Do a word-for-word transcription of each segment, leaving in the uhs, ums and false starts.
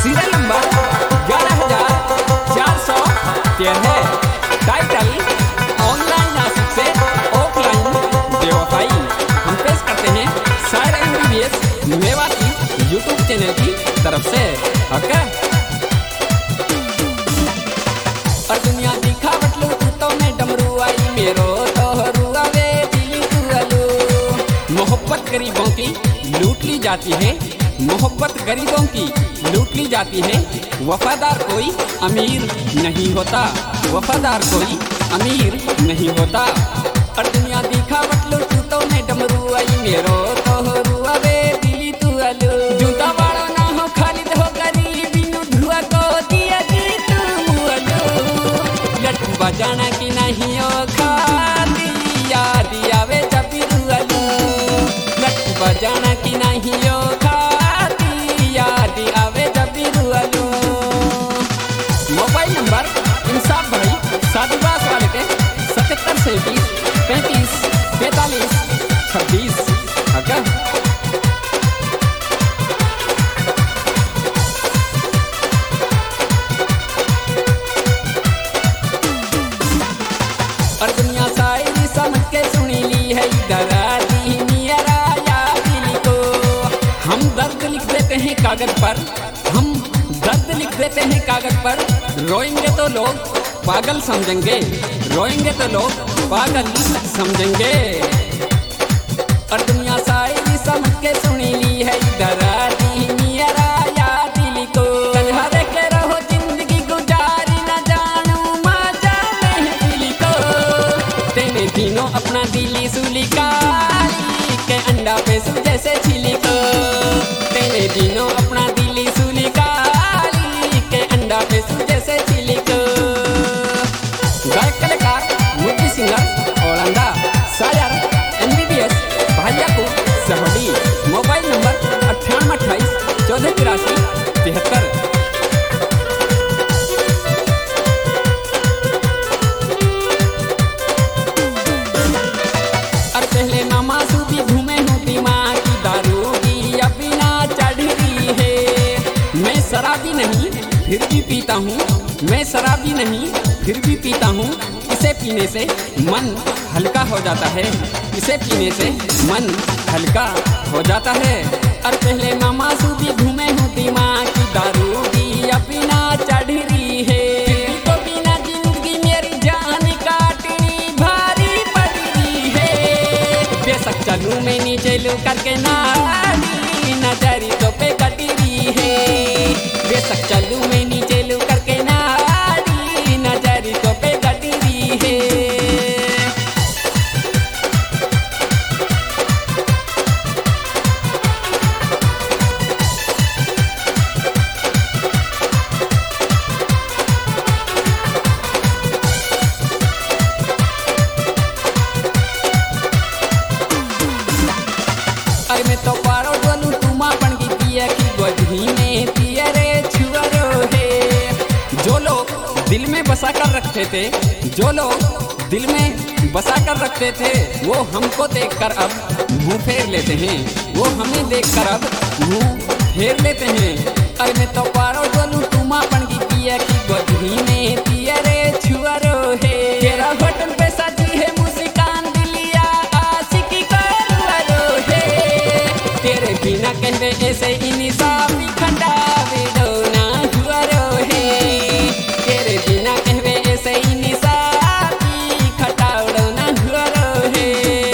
Serial number ग्यारह हजार चार सौ तेरह। टाइटल ऑनलाइन आशिक से ऑफलाइन बेवफाई। हम पेश करते हैं शायर एमबीबीएस मेवाती यूट्यूब चैनल की तरफ से। ओके और दुनिया दिखावट लो तो मैं डमरू आई मेरो तो रुआवे दिल तुअलो। मोहब्बत गरीबों की लूट ली जाती है, मोहब्बत गरीबों की लूट ली जाती है। वफादार कोई अमीर नहीं होता, वफादार कोई अमीर नहीं होता। और दुनिया दिखावट लो तो मैं डमरू आई मेरो तो रुआवे दिल तुअलो। जूता वाला ना हो खालिद हो गरीबी नु धुआ को दिया कि तुम अलो। लट बजाना की नहीं हो खाली याद आवे जब रुअलो। लट बजाना की नहीं हो खाली याद आवे जब रुअलो। मोबाइल नंबर इंसाफ भाई साधुवास वाले के सतहत्तर सैंतीस पैंतीस पैंतालीस छब्बीस। अगर और दुनिया शायरी समझ के सुनी ली है डरा दी मेरा या दिल को। हम दर्द लिख देते हैं कागज पर, हम दर्द लिख देते हैं कागज पर। रोएंगे तो लोग पागल समझेंगे, रोएंगे तो लोग पागल समझेंगे। और दुनिया शायरी समझ के सुनी ली है डरा दी मेरा या दिल को। कल के रहो जिंदगी गुजारी न जानू मजा महफिल को। तेने दिनों अपना दिली सुलिकाली के अंडा पे सु जैसे छिली को। तेने दिनों अपना दिली सुलिकाली के अंडा पे सु जैसे छिली को। गायक कलाकार मुद्दी सिंगर औरंगा शायर एमबीबीएस भैया को सहडी। मोबाइल नंबर अट्ठानवे अट्ठाईस चौदह तिरासी तिहत्तर। और पहले मामा सूबी घूमे हूँ दिमाग की दारू की अभी ना चढ़ रही है। मैं शराबी नहीं फिर भी पीता हूँ, मैं शराबी नहीं फिर भी पीता हूँ। इसे पीने से मन हल्का हो जाता है, इसे पीने से मन हल्का हो जाता है। और पहले मामा सूबी घूमे हूँ दिमाग की दारू की अभी ना चढ़ रही है। तो बिना जिंदगी मेरी जान काटनी भारी पड़ रही है। बेशक चलूं मैं नीचे लू करके नारी नजरी तो पे कटी रही है। बेशक चलूं मैं नीचे लू करके नारी नजरी तो पे कटी रही है। अरे मैं तो पारो डोलू तुमा बन की पिया की गोदी में पिया रे छुअरो है। जो लोग दिल में बसा कर रखते थे, जो लोग दिल में बसा कर रखते थे वो हमको देखकर अब मुंह फेर लेते हैं, वो हमें देखकर अब मुंह फेर लेते हैं। अरे मैं तो पारो डोलू तुमा बन की पिया की गोदी में पिया रे छुअरो है। तेरा बटन पे सजी है मुस्कान दिलिया आशिकी करो है। तेरे बिना कहवे ऐसे इंसाफी खंडावे डोना हुआरो है। तेरे बिना कहवे ऐसे इंसाफी खटाव डोना हुआरो है।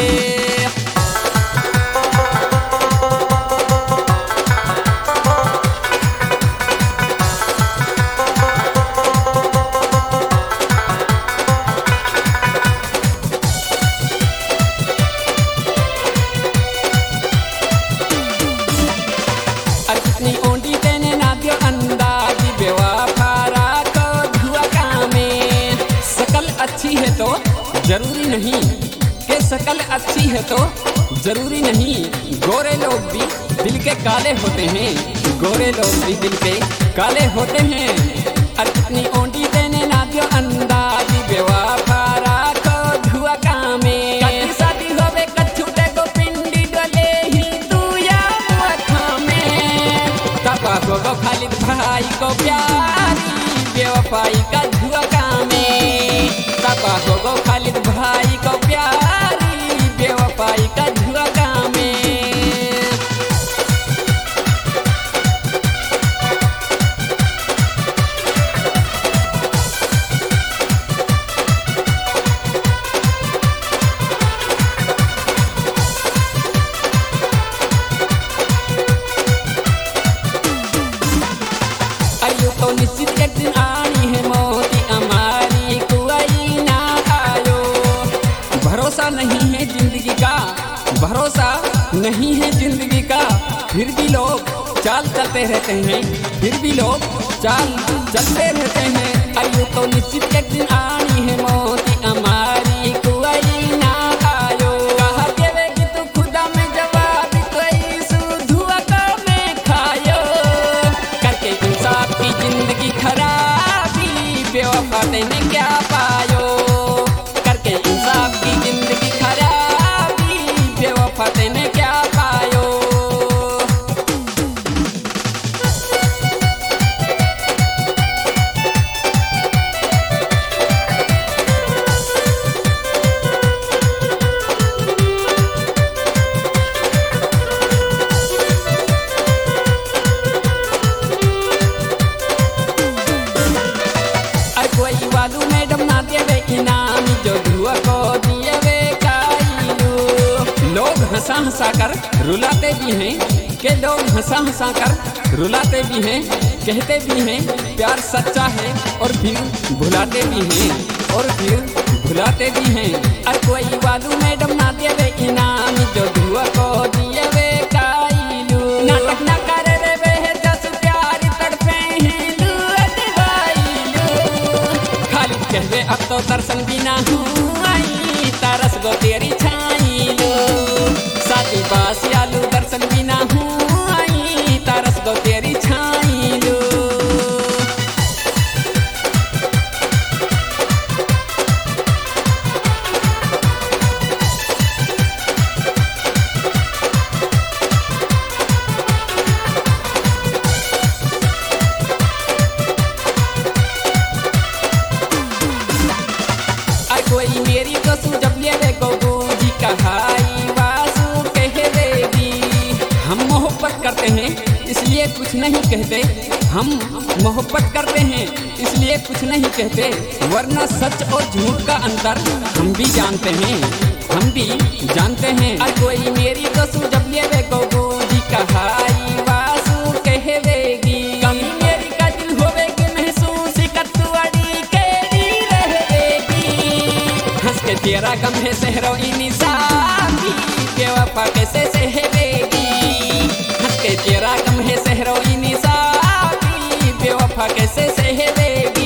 कितनी ओंडी तेने ना दियो अंदाजी बेवफारा को धुआ कामे। शकल अच्छी है तो जरूरी नहीं कि शकल अच्छी है तो जरूरी नहीं। गोरे लोग भी दिल के काले होते हैं, गोरे लोग भी दिल के काले होते हैं। और कितनी ओंडी तेने ना दियो अंदाजी बेवफारा को धुआ कामे। कभी शादी होवे कछूटे को पिंडी डोले ही तू या मुआ खामे। तब को खालिद भाई को प्यारी बेवफाई का धुआं में। तबाह हो गो खालिद भाई को प्यारी बेवफाई का धुआं में। तो निश्चित एक दिन आनी है मोती हमारी कोई ना आयो। भरोसा नहीं है जिंदगी का, भरोसा नहीं है जिंदगी का, फिर भी लोग चाल चलते रहते हैं, फिर भी लोग चाल चलते रहते हैं। आयु तो निश्चित एक दिन आनी है मोती हमारी कोई ना आयो। कहा देवेगी तू खुदा में जवाब कोई सुधुआ का में खायो। करके इंसाफ की जिंदगी खराबी बेवफा तेने क्या पायो। करके इंसाफ की जिंदगी खराबी बेवफा तेने क्या पायो। कोई वालू मैडम ना देवे इनाम जो धुआ को दिए वे काइलू। लोग हंसा हंसा कर रुलाते भी हैं, के लोग हंसा हंसा कर रुलाते भी हैं, कहते भी हैं प्यार सच्चा है और फिर भुलाते भी हैं, और फिर भुलाते भी हैं। और कोई वालू मैडम ना देवे इनाम जो धुआ को दिए वे काइलू। नाटक ना करे रे वे जस प्यार तड़पे हैं कहवे अब तो दर्शन बिना हूँ आई तरस गो तेरी छाई लो। साथी बास आलू दर्शन बिना हूँ आई तरस गो तेरी छाई लो। कोई मेरी कसू जब ले रे गोगू जी कहाई वासु कह देगी। हम मोहब्बत करते हैं इसलिए कुछ नहीं कहते, हम मोहब्बत करते हैं इसलिए कुछ नहीं कहते, वरना सच और झूठ का अंतर हम भी जानते हैं, हम भी जानते हैं। और कोई मेरी कसू जब ले रे गोगू जी कहाई वासु कह देगी। कमी मेरी का दिल होवेगी महसूस कतुआड़ी केरी रहेगी। हंस के तेरा गम है सहरो इंसाफी बेवफा कैसे सहवेगी। हंस के तेरा गम है सहरो इंसाफी बेवफा कैसे सहवेगी।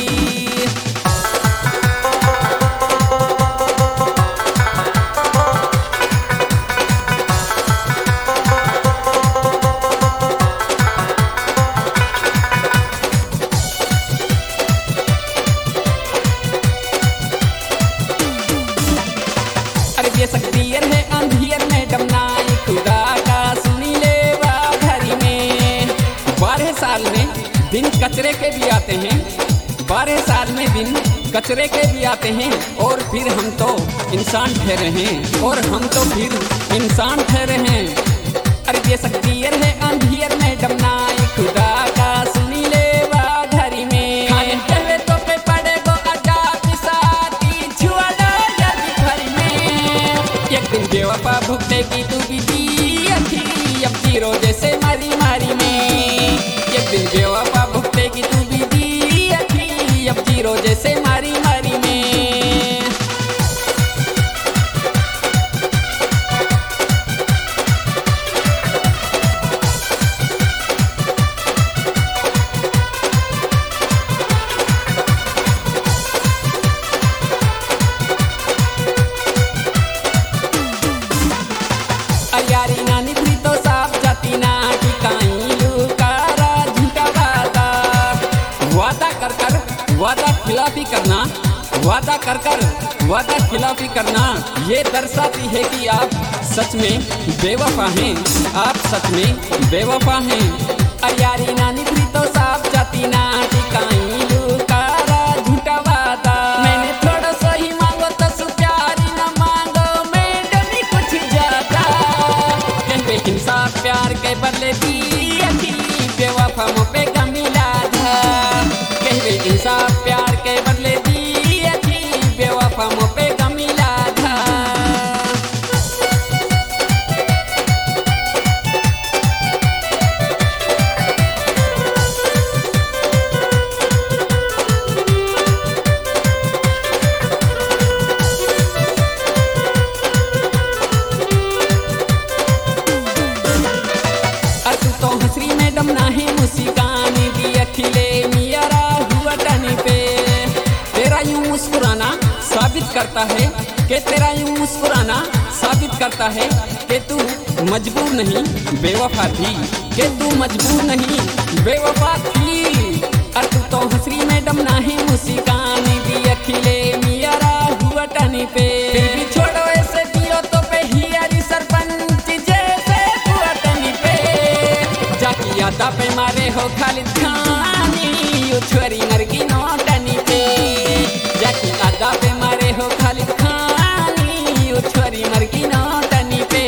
ये सक्रियर है अंधियर में डमनाई खुदा का सुनी ले घरी में। बारह साल में दिन कचरे के भी आते हैं, बारह साल में दिन कचरे के भी आते हैं, और फिर हम तो इंसान ठहरे हैं, और हम तो फिर इंसान ठहरे हैं। अरे ये सक्रियर है अंधियर में डमनाई खुदा का सुनी ले घरी में। खाने चले तो पे पड़े गो अजाब साथी छुआला घर में। एक दिन बेवफा भुगतेगी तू भी दी अखी अब जीरो जैसे मारी मारी में। एक दिन बेवफा भुगतेगी तू भी दी अखी अब जीरो जैसे मारी मारी में। यारी नानी भी तो साफ जाती ना टिकाई लुकारा झूठा वादा। वादा कर कर वादा खिलाफी करना, वादा कर कर वादा खिलाफी करना, ये दर्शाती है कि आप सच में बेवफा हैं, आप सच में बेवफा हैं। यारी नानी भी तो करता है कि तेरा यूं मुस्कुराना साबित करता है कि तू मजबूर नहीं बेवफा थी, कि तू मजबूर नहीं बेवफा थी। और तू तो हंसरी मैडम नाही मुस्कान दी अखिले मियारा हुआ टनी पे, फिर भी छोड़ो ऐसे दियो तो पे हियारी सरपंच जैसे हुआ टनी पे। जाकी यादा पे मारे हो खालिद खानी यो छोरी मरगी नो टनी पे, जाकी यादा पे मारे हो खालिद खानी यो छोरी मरगी नो टनी पे।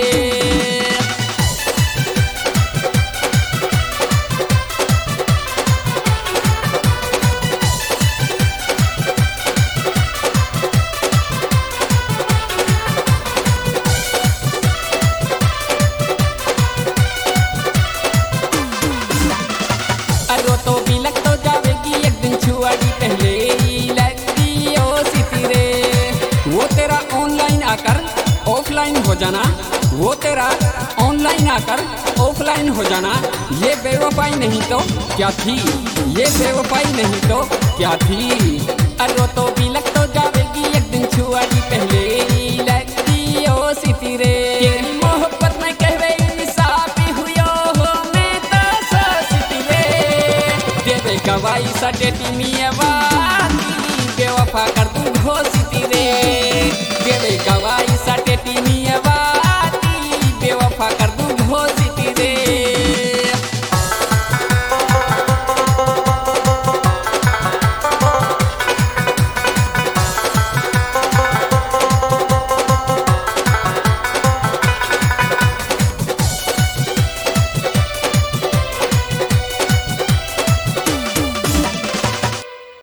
अरो तो भी लग तो जावेगी एक दिन छुआड़ी पहले ही लगती ओ सिटी रे। वो तेरा ऑनलाइन आकर ऑफलाइन हो जाना, वो तेरा ऑनलाइन आकर ऑफलाइन हो जाना, ये बेवफाई नहीं तो क्या थी, ये बेवफाई नहीं तो क्या थी। अरो तो भी लग तो जावेगी एक दिन छुआड़ी पहले ही लगती ओ सिटी रे। तेरी मोहब्बत में कहवे इंसाफी हुयो हो मैं तो सो सिटी रे, देवे गवाई सटेटी मियावानी बेवफा कर दूं घोषित रे, देवे गवाई सटेटी मिया